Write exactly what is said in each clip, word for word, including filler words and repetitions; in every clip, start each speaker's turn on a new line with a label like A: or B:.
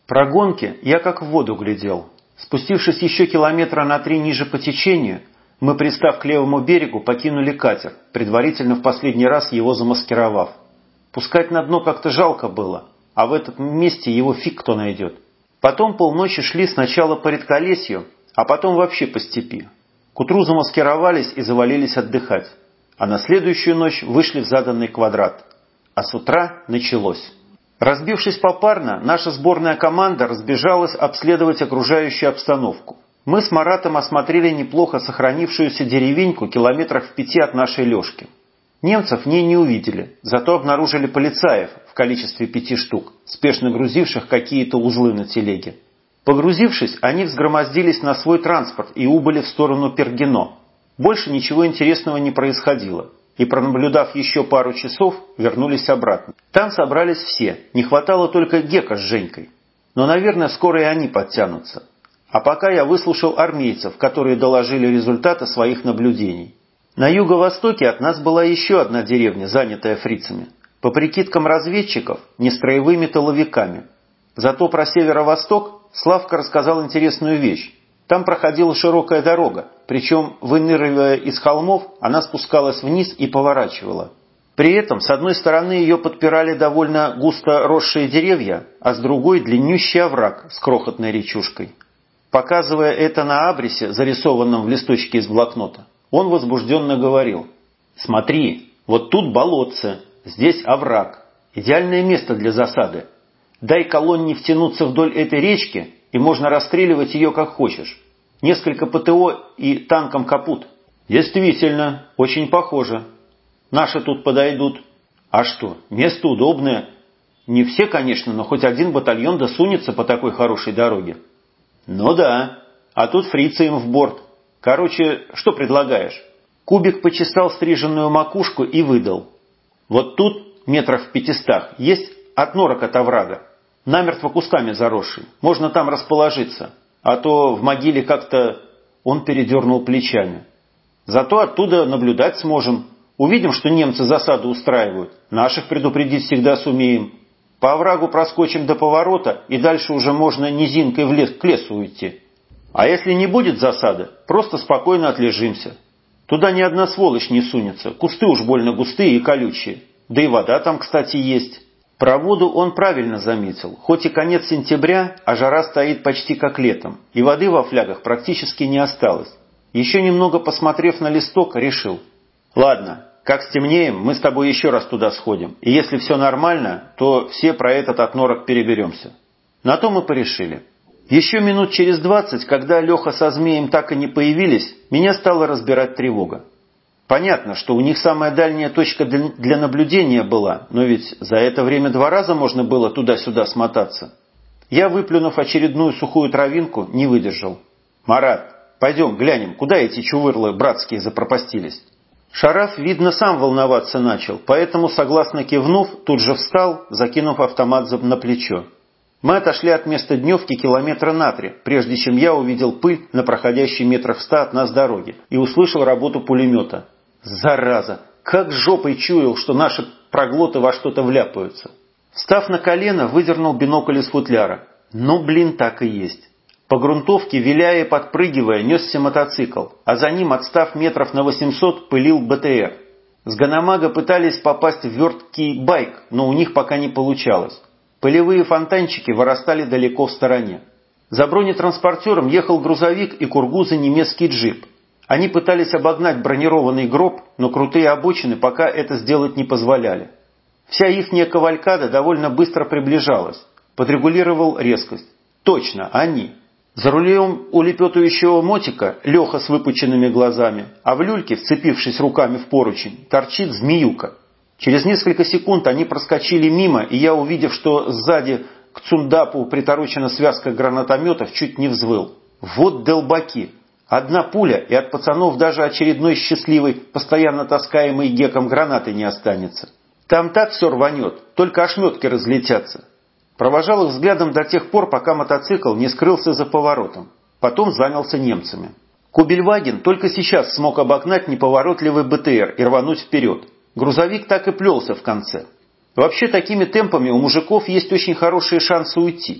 A: Про гонки я как в воду глядел. Спустившись еще километра на три ниже по течению, мы, пристав к левому берегу, покинули катер, предварительно в последний раз его замаскировав. Пускать на дно как-то жалко было, а в этом месте его фиг кто найдет. Потом полночи шли сначала по редколесью, а потом вообще по степи. К утру замаскировались и завалились отдыхать, а на следующую ночь вышли в заданный квадрат. А с утра началось. Разбившись попарно, наша сборная команда разбежалась обследовать окружающую обстановку. Мы с Маратом осмотрели неплохо сохранившуюся деревеньку километрах в пяти от нашей лёжки. Немцев в ней не увидели, зато обнаружили полицаев в количестве пяти штук, спешно грузивших какие-то узлы на телеге. Погрузившись, они взгромоздились на свой транспорт и убыли в сторону Пергино. Больше ничего интересного не происходило, и, пронаблюдав еще пару часов, вернулись обратно. Там собрались все, не хватало только Гека с Женькой. Но, наверное, скоро и они подтянутся. А пока я выслушал армейцев, которые доложили результаты своих наблюдений. На юго-востоке от нас была еще одна деревня, занятая фрицами. По прикидкам разведчиков, не строевыми тыловиками. Зато про северо-восток Славка рассказал интересную вещь. Там проходила широкая дорога, причем, выныривая из холмов, она спускалась вниз и поворачивала. При этом с одной стороны ее подпирали довольно густо росшие деревья, а с другой длиннющий овраг с крохотной речушкой. Показывая это на абресе, зарисованном в листочке из блокнота, он возбужденно говорил: «Смотри, вот тут болотце, здесь овраг. Идеальное место для засады. Дай колонне втянуться вдоль этой речки, и можно расстреливать ее как хочешь. Несколько ПТО и танком капут». «Действительно, очень похоже. Наши тут подойдут. А что, место удобное. Не все, конечно, но хоть один батальон досунется по такой хорошей дороге». «Ну да, а тут фрицы им в борт. Короче, что предлагаешь?» Кубик почесал стриженную макушку и выдал: «Вот тут, метров в пятистах, есть отнорок от оврага. Намертво кусками заросший. Можно там расположиться. А то в могиле как-то...» Он передернул плечами. «Зато оттуда наблюдать сможем. Увидим, что немцы засаду устраивают. Наших предупредить всегда сумеем. По оврагу проскочим до поворота, и дальше уже можно низинкой в лес, к лесу уйти. А если не будет засады, просто спокойно отлежимся. Туда ни одна сволочь не сунется. Кусты уж больно густые и колючие. Да и вода там, кстати, есть». Про воду он правильно заметил. Хоть и конец сентября, а жара стоит почти как летом, и воды во флягах практически не осталось. Еще немного посмотрев на листок, решил: «Ладно, как стемнеем, мы с тобой еще раз туда сходим, и если все нормально, то все про этот отнорок переберемся». На то мы порешили. Еще минут через двадцать, когда Леха со Змеем так и не появились, меня стала разбирать тревога. Понятно, что у них самая дальняя точка для наблюдения была, но ведь за это время два раза можно было туда-сюда смотаться. Я, выплюнув очередную сухую травинку, не выдержал. «Марат, пойдем глянем, куда эти чувырлы братские запропастились». Шараф, видно, сам волноваться начал, поэтому, согласно кивнув, тут же встал, закинув автомат на плечо. Мы отошли от места дневки километра на три, прежде чем я увидел пыль на проходящей метрах ста от нас дороге и услышал работу пулемета. Зараза! Как жопой чуял, что наши проглоты во что-то вляпаются. Встав на колено, выдернул бинокль из футляра. Ну, блин, так и есть. По грунтовке, виляя и подпрыгивая, несся мотоцикл, а за ним, отстав метров на восемьсот, пылил БТР. С Ганамага пытались попасть в верткий байк, но у них пока не получалось. Пылевые фонтанчики вырастали далеко в стороне. За бронетранспортером ехал грузовик и кургузый немецкий джип. Они пытались обогнать бронированный гроб, но крутые обочины пока это сделать не позволяли. Вся ихняя кавалькада довольно быстро приближалась. Подрегулировал резкость. Точно, они. За рулем улепетывающего мотика Леха с выпученными глазами, а в люльке, вцепившись руками в поручень, торчит змеюка. Через несколько секунд они проскочили мимо, и я, увидев, что сзади к цундапу приторочена связка гранатометов, чуть не взвыл. Вот долбаки! Одна пуля, и от пацанов даже очередной счастливой, постоянно таскаемой Геком гранаты не останется. Там так все рванет, только ошметки разлетятся. Провожал их взглядом до тех пор, пока мотоцикл не скрылся за поворотом. Потом занялся немцами. Кубельваген только сейчас смог обогнать неповоротливый БТР и рвануть вперед. Грузовик так и плелся в конце. Вообще, такими темпами у мужиков есть очень хорошие шансы уйти.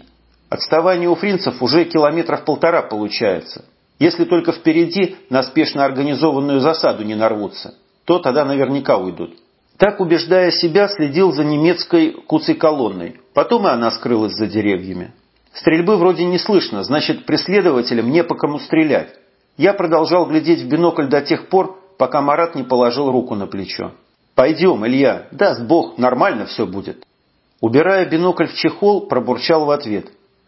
A: Отставание у фрицев уже километров полтора получается. Если только впереди на спешно организованную засаду не нарвутся, то тогда наверняка уйдут. Так, убеждая себя, следил за немецкой куцей колонной. Потом и она скрылась за деревьями. Стрельбы вроде не слышно, значит, преследователям не по кому стрелять. Я продолжал глядеть в бинокль до тех пор, пока Марат не положил руку на плечо. «Пойдем, Илья, даст Бог, нормально все будет». Убирая бинокль в чехол, пробурчал в ответ.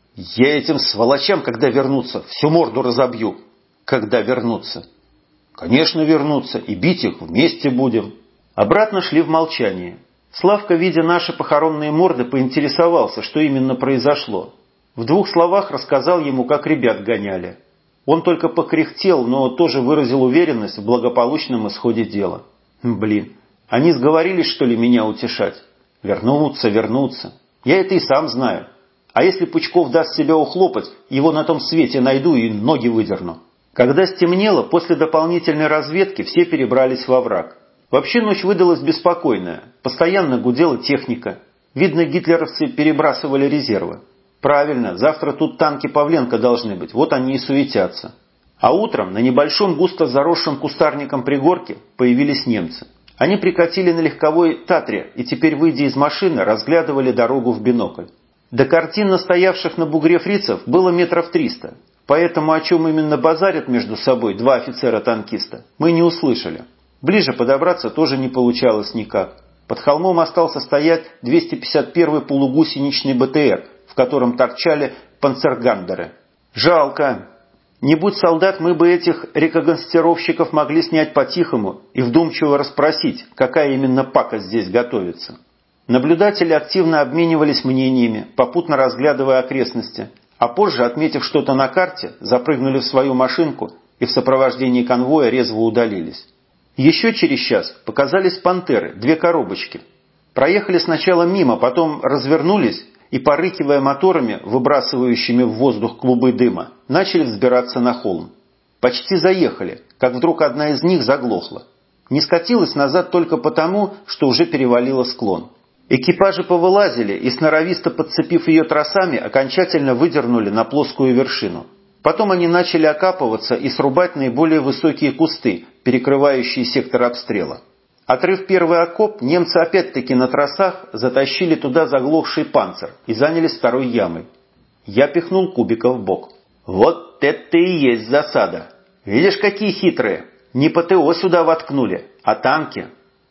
A: «Я этим сволочам, когда вернутся, всю морду разобью». «Когда вернутся?» «Конечно вернутся, и бить их вместе будем». Обратно шли в молчании. Славка, видя наши похоронные морды, поинтересовался, что именно произошло. В двух словах рассказал ему, как ребят гоняли. Он только покряхтел, но тоже выразил уверенность в благополучном исходе дела. Блин, они сговорились, что ли, меня утешать? Вернуться, вернуться. Я это и сам знаю. А если Пучков даст себя ухлопать, его на том свете найду и ноги выдерну. Когда стемнело, после дополнительной разведки все перебрались во враг. Вообще ночь выдалась беспокойная. Постоянно гудела техника. Видно, гитлеровцы перебрасывали резервы. Правильно, завтра тут танки Павленко должны быть, вот они и суетятся. А утром на небольшом густо заросшем кустарником пригорке появились немцы. Они прикатили на легковой «Татре» и теперь, выйдя из машины, разглядывали дорогу в бинокль. До картин стоявших на бугре фрицев было метров триста, поэтому о чем именно базарят между собой два офицера-танкиста, мы не услышали. Ближе подобраться тоже не получалось никак. Под холмом остался стоять двести пятьдесят первый полугусеничный БТР, в котором торчали панцергандеры. Жалко. Не будь солдат, мы бы этих рекогностировщиков могли снять по-тихому и вдумчиво расспросить, какая именно пакость здесь готовится. Наблюдатели активно обменивались мнениями, попутно разглядывая окрестности, а позже, отметив что-то на карте, запрыгнули в свою машинку и в сопровождении конвоя резво удалились. Еще через час показались пантеры, две коробочки. Проехали сначала мимо, потом развернулись и, порыкивая моторами, выбрасывающими в воздух клубы дыма, начали взбираться на холм. Почти заехали, как вдруг одна из них заглохла. Не скатилась назад только потому, что уже перевалила склон. Экипажи повылазили и, сноровисто подцепив ее тросами, окончательно выдернули на плоскую вершину. Потом они начали окапываться и срубать наиболее высокие кусты, перекрывающие сектор обстрела. Отрыв первый окоп, немцы опять-таки на тросах затащили туда заглохший панцир и занялись второй ямой. Я пихнул Кубика в бок. Вот это и есть засада. Видишь, какие хитрые. Не ПТО сюда воткнули, а танки.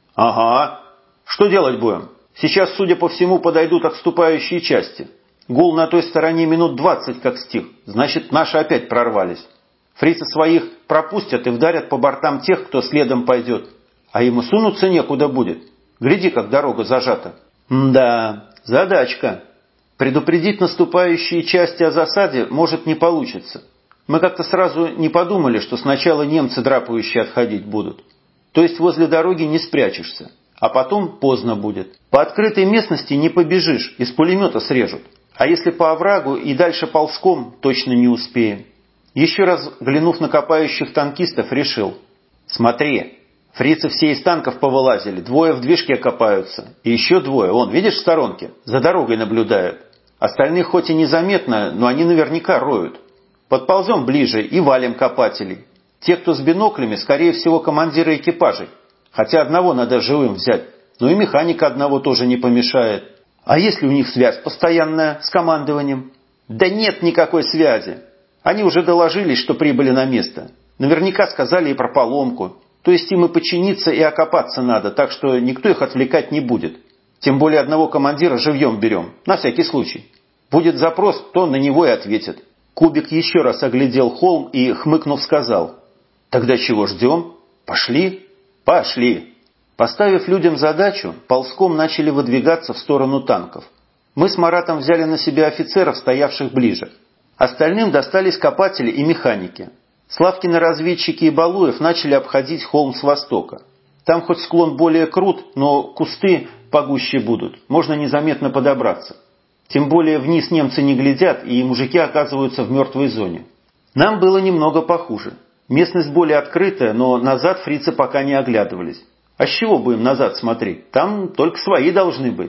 A: Ага. Что делать будем? Сейчас, судя по всему, подойдут отступающие части. Гул на той стороне минут двадцать как стих. Значит, наши опять прорвались. Фрицы своих пропустят и вдарят по бортам тех, кто следом пойдет. А ему сунуться некуда будет. Гляди, как дорога зажата. М-да, задачка. Предупредить наступающие части о засаде может не получится. Мы как-то сразу не подумали, что сначала немцы драпающие отходить будут. То есть возле дороги не спрячешься. А потом поздно будет. По открытой местности не побежишь, из пулемета срежут. А если по оврагу и дальше ползком, точно не успеем. Еще раз глянув на копающих танкистов, решил. Смотри. Фрицы все из танков повылазили, двое в движке копаются, и еще двое, вон, видишь, в сторонке, за дорогой наблюдают. Остальных хоть и незаметно, но они наверняка роют. Подползем ближе и валим копателей. Те, кто с биноклями, скорее всего, командиры экипажей. Хотя одного надо живым взять, но и механика одного тоже не помешает. А если у них связь постоянная с командованием? Да нет никакой связи. Они уже доложились, что прибыли на место. Наверняка сказали и про поломку. То есть им и починиться, и окопаться надо, так что никто их отвлекать не будет. Тем более одного командира живьем берем, на всякий случай. Будет запрос, то на него и ответят. Кубик еще раз оглядел холм и, хмыкнув, сказал. Тогда чего ждем? Пошли? Пошли. Поставив людям задачу, ползком начали выдвигаться в сторону танков. Мы с Маратом взяли на себя офицеров, стоявших ближе. Остальным достались копатели и механики. Славкины разведчики и Балуев начали обходить холм с востока. Там хоть склон более крут, но кусты погуще будут, можно незаметно подобраться. Тем более вниз немцы не глядят, и мужики оказываются в мертвой зоне. Нам было немного похуже. Местность более открытая, но назад фрицы пока не оглядывались. А с чего будем назад смотреть? Там только свои должны быть.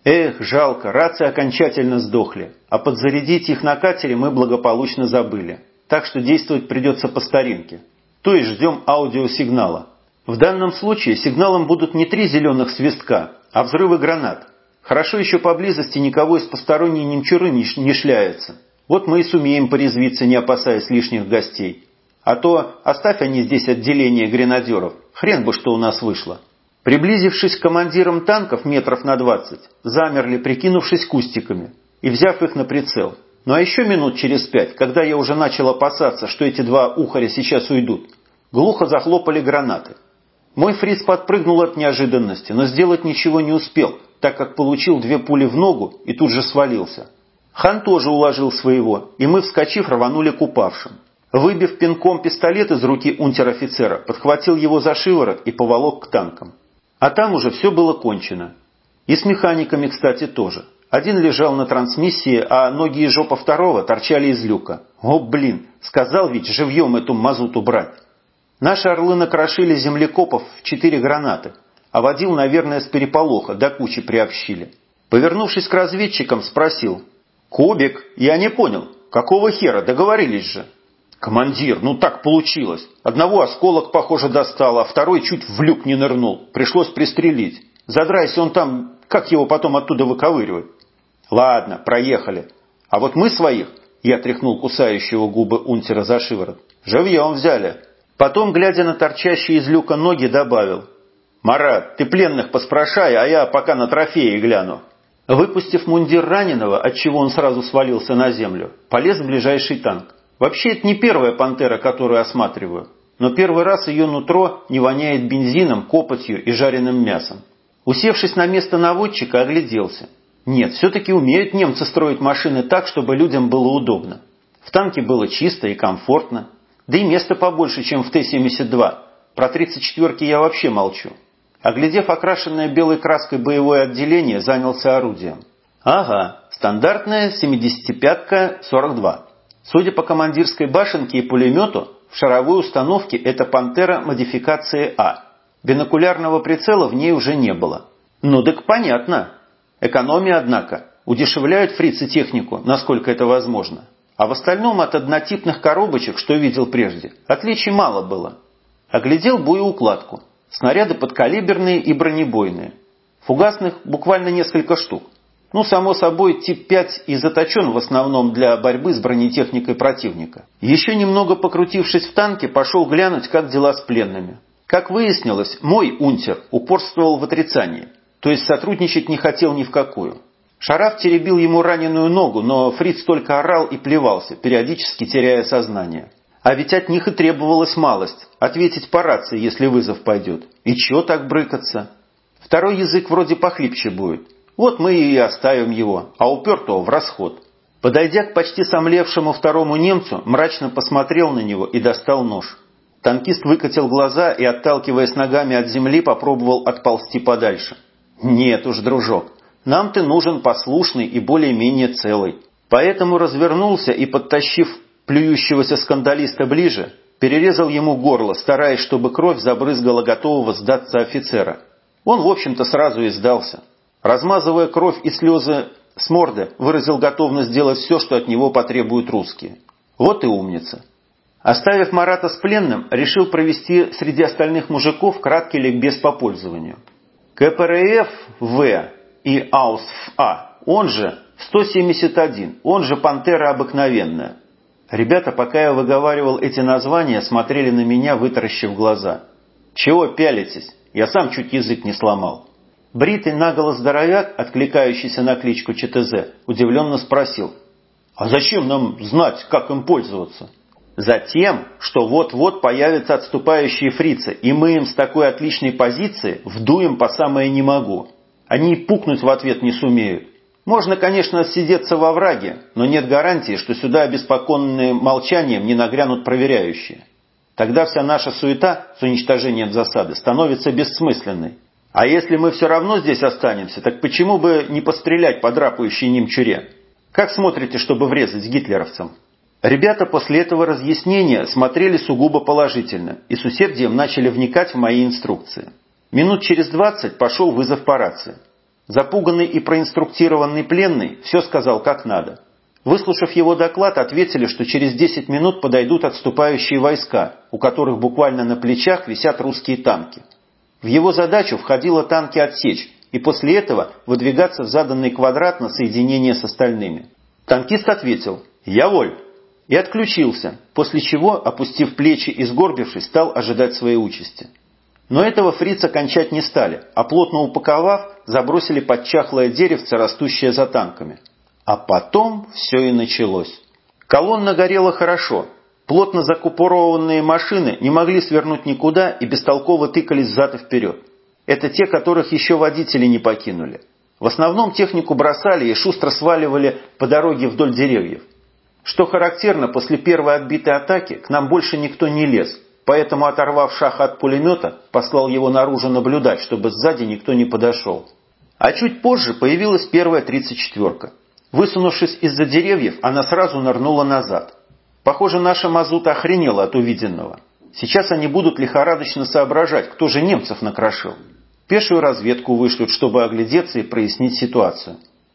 A: Эх, жалко, рации окончательно сдохли, а подзарядить их на катере мы благополучно забыли. Так что действовать придется по старинке. То есть ждем аудиосигнала. В данном случае сигналом будут не три зеленых свистка, а взрывы гранат. Хорошо еще поблизости никого из посторонней немчуры не шляется. Вот мы и сумеем порезвиться, не опасаясь лишних гостей. А то оставь они здесь отделение гренадеров, хрен бы что у нас вышло. Приблизившись к командирам танков метров на двадцать, замерли, прикинувшись кустиками, и взяв их на прицел. Ну а еще минут через пять, когда я уже начал опасаться, что эти два ухаря сейчас уйдут, глухо захлопали гранаты. Мой фриц подпрыгнул от неожиданности, но сделать ничего не успел, так как получил две пули в ногу и тут же свалился. Хан тоже уложил своего, и мы, вскочив, рванули к упавшим. Выбив пинком пистолет из руки унтер-офицера, подхватил его за шиворот и поволок к танкам. А там уже все было кончено. И с механиками, кстати, тоже. Один лежал на трансмиссии, а ноги и жопа второго торчали из люка. О, блин, сказал ведь живьем эту мазуту брать. Наши орлы накрошили землекопов в четыре гранаты, а водил, наверное, с переполоха, до кучи приобщили. Повернувшись к разведчикам, спросил: «Кубик, я не понял, какого хера, договорились же?» «Командир, ну так получилось. Одного осколок, похоже, достал, а второй чуть в люк не нырнул. Пришлось пристрелить. Задрайся он там, как его потом оттуда выковыривать?» «Ладно, проехали. А вот мы своих...» Я тряхнул кусающего губы унтера за шиворот. «Живьем взяли». Потом, глядя на торчащие из люка ноги, добавил: «Марат, ты пленных поспрашай, а я пока на трофеи гляну». Выпустив мундир раненого, отчего он сразу свалился на землю, полез в ближайший танк. Вообще, это не первая «Пантера», которую осматриваю, но первый раз ее нутро не воняет бензином, копотью и жареным мясом. Усевшись на место наводчика, огляделся. Нет, все-таки умеют немцы строить машины так, чтобы людям было удобно. В танке было чисто и комфортно, да и места побольше, чем в Т семьдесят два. Про тридцать четвёрки я вообще молчу. Оглядев окрашенное белой краской боевое отделение, занялся орудием. Ага, стандартная семидесятипятка сорок два. Судя по командирской башенке и пулемету, в шаровой установке это «Пантера» модификации А. Бинокулярного прицела в ней уже не было. Ну так понятно. Экономия, однако. Удешевляют фрицы технику, насколько это возможно. А в остальном от однотипных коробочек, что видел прежде, отличий мало было. Оглядел боеукладку. Снаряды подкалиберные и бронебойные. Фугасных буквально несколько штук. Ну, само собой, тип пять и заточен в основном для борьбы с бронетехникой противника. Еще немного покрутившись в танке, пошел глянуть, как дела с пленными. Как выяснилось, мой унтер упорствовал в отрицании, то есть сотрудничать не хотел ни в какую. Шараф теребил ему раненую ногу, но фриц только орал и плевался, периодически теряя сознание. А ведь от них и требовалась малость – ответить по рации, если вызов пойдет. И чё так брыкаться? Второй язык вроде похлипче будет. Вот мы и оставим его, а упертого в расход. Подойдя к почти сомлевшему второму немцу, мрачно посмотрел на него и достал нож. Танкист выкатил глаза и, отталкиваясь ногами от земли, попробовал отползти подальше. «Нет уж, дружок, нам ты нужен послушный и более-менее целый». Поэтому развернулся и, подтащив плюющегося скандалиста ближе, перерезал ему горло, стараясь, чтобы кровь забрызгала готового сдаться офицера. Он, в общем-то, сразу и сдался. Размазывая кровь и слезы с морды, выразил готовность сделать все, что от него потребуют русские. Вот и умница. Оставив Марата с пленным, решил провести среди остальных мужиков краткий ликбез по пользованию. КПРФ-В и АУСФ-А, он же сто семьдесят один, он же «Пантера» обыкновенная. Ребята, пока я выговаривал эти названия, смотрели на меня, вытаращив глаза. «Чего пялитесь? Я сам чуть язык не сломал». Бритый наголо здоровяк, откликающийся на кличку ЧТЗ, удивленно спросил: «А зачем нам знать, как им пользоваться?» «Затем, что вот-вот появятся отступающие фрицы, и мы им с такой отличной позиции вдуем по самое не могу. Они и пукнуть в ответ не сумеют. Можно, конечно, отсидеться во враге, но нет гарантии, что сюда, обеспокоенные молчанием, не нагрянут проверяющие. Тогда вся наша суета с уничтожением засады становится бессмысленной. А если мы все равно здесь останемся, так почему бы не пострелять по драпающей немчуре? Как смотрите, чтобы врезать гитлеровцам?» Ребята после этого разъяснения смотрели сугубо положительно и с усердием начали вникать в мои инструкции. Минут через двадцать пошел вызов по рации. Запуганный и проинструктированный пленный все сказал как надо. Выслушав его доклад, ответили, что через десять минут подойдут отступающие войска, у которых буквально на плечах висят русские танки. В его задачу входило танки отсечь и после этого выдвигаться в заданный квадрат на соединение с остальными. Танкист ответил «Я воль» и отключился, после чего, опустив плечи и сгорбившись, стал ожидать своей участи. Но этого фрица кончать не стали, а плотно упаковав, забросили под чахлое деревце, растущее за танками. А потом все и началось. Колонна горела хорошо. Плотно закупорованные машины не могли свернуть никуда и бестолково тыкались взад и вперед. Это те, которых еще водители не покинули. В основном технику бросали и шустро сваливали по дороге вдоль деревьев. Что характерно, после первой отбитой атаки к нам больше никто не лез, поэтому, оторвав Шаха от пулемета, послал его наружу наблюдать, чтобы сзади никто не подошел. А чуть позже появилась первая тридцать четвёрка. Высунувшись из-за деревьев, она сразу нырнула назад. Похоже, наша мазута охренела от увиденного. Сейчас они будут лихорадочно соображать, кто же немцев накрошил. Пешую разведку вышлют, чтобы оглядеться и прояснить ситуацию.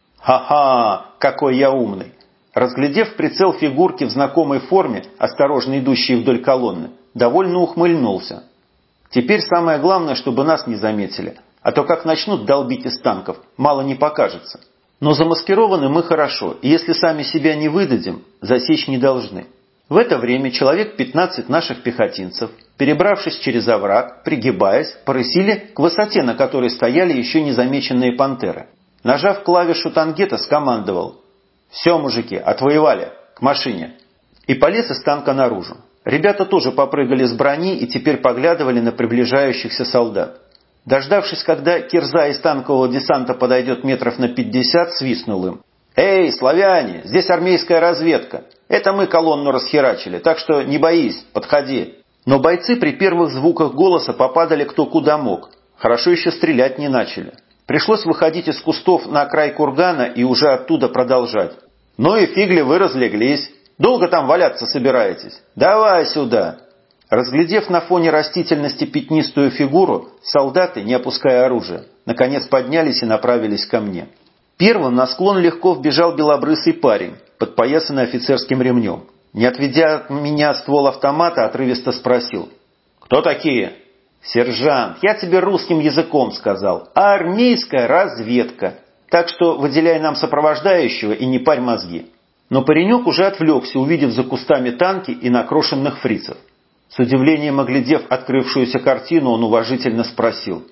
A: Ха-ха, какой я умный! Разглядев в прицел фигурки в знакомой форме, осторожно идущие вдоль колонны, довольно ухмыльнулся. Теперь самое главное, чтобы нас не заметили, а то как начнут долбить из танков, мало не покажется. Но замаскированы мы хорошо, и если сами себя не выдадим, засечь не должны. В это время человек пятнадцать наших пехотинцев, перебравшись через овраг, пригибаясь, порысили к высоте, на которой стояли еще незамеченные пантеры. Нажав клавишу тангета, скомандовал: «Все, мужики, отвоевали, к машине!» И полез из танка наружу. Ребята тоже попрыгали с брони и теперь поглядывали на приближающихся солдат. Дождавшись, когда кирза из танкового десанта подойдет метров на пятьдесят, свистнул им: «Эй, славяне, здесь армейская разведка. Это мы колонну расхерачили, так что не боись, подходи». Но бойцы при первых звуках голоса попадали кто куда мог. Хорошо еще стрелять не начали. Пришлось выходить из кустов на край кургана и уже оттуда продолжать. «Ну и фигли вы разлеглись. Долго там валяться собираетесь? Давай сюда!» Разглядев на фоне растительности пятнистую фигуру, солдаты, не опуская оружия, наконец поднялись и направились ко мне. Первым на склон легко вбежал белобрысый парень, подпоясанный офицерским ремнем. Не отведя от меня ствол автомата, отрывисто спросил: «Кто такие?» «Сержант, я тебе русским языком сказал. Армейская разведка. Так что выделяй нам сопровождающего и не парь мозги». Но паренек уже отвлекся, увидев за кустами танки и накрошенных фрицев. С удивлением оглядев открывшуюся картину, он уважительно спросил: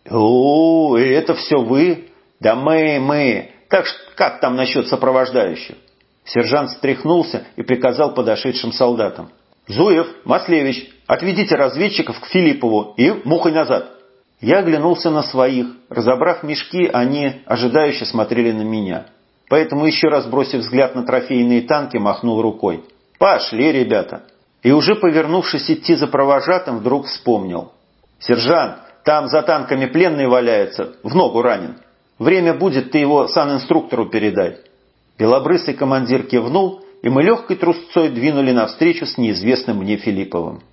A: «О, и это все вы? Да мы, мы. Так как там насчет сопровождающих?» Сержант встряхнулся и приказал подошедшим солдатам: «Зуев, Маслевич, отведите разведчиков к Филиппову и мухой назад». Я оглянулся на своих. Разобрав мешки, они ожидающе смотрели на меня. Поэтому, еще раз бросив взгляд на трофейные танки, махнул рукой: «Пошли, ребята». И уже повернувшись идти за провожатым, вдруг вспомнил: «Сержант, там за танками пленный валяется, в ногу ранен. Время будет, ты его санинструктору передай». Белобрысый командир кивнул, и мы легкой трусцой двинули навстречу с неизвестным мне Филипповым.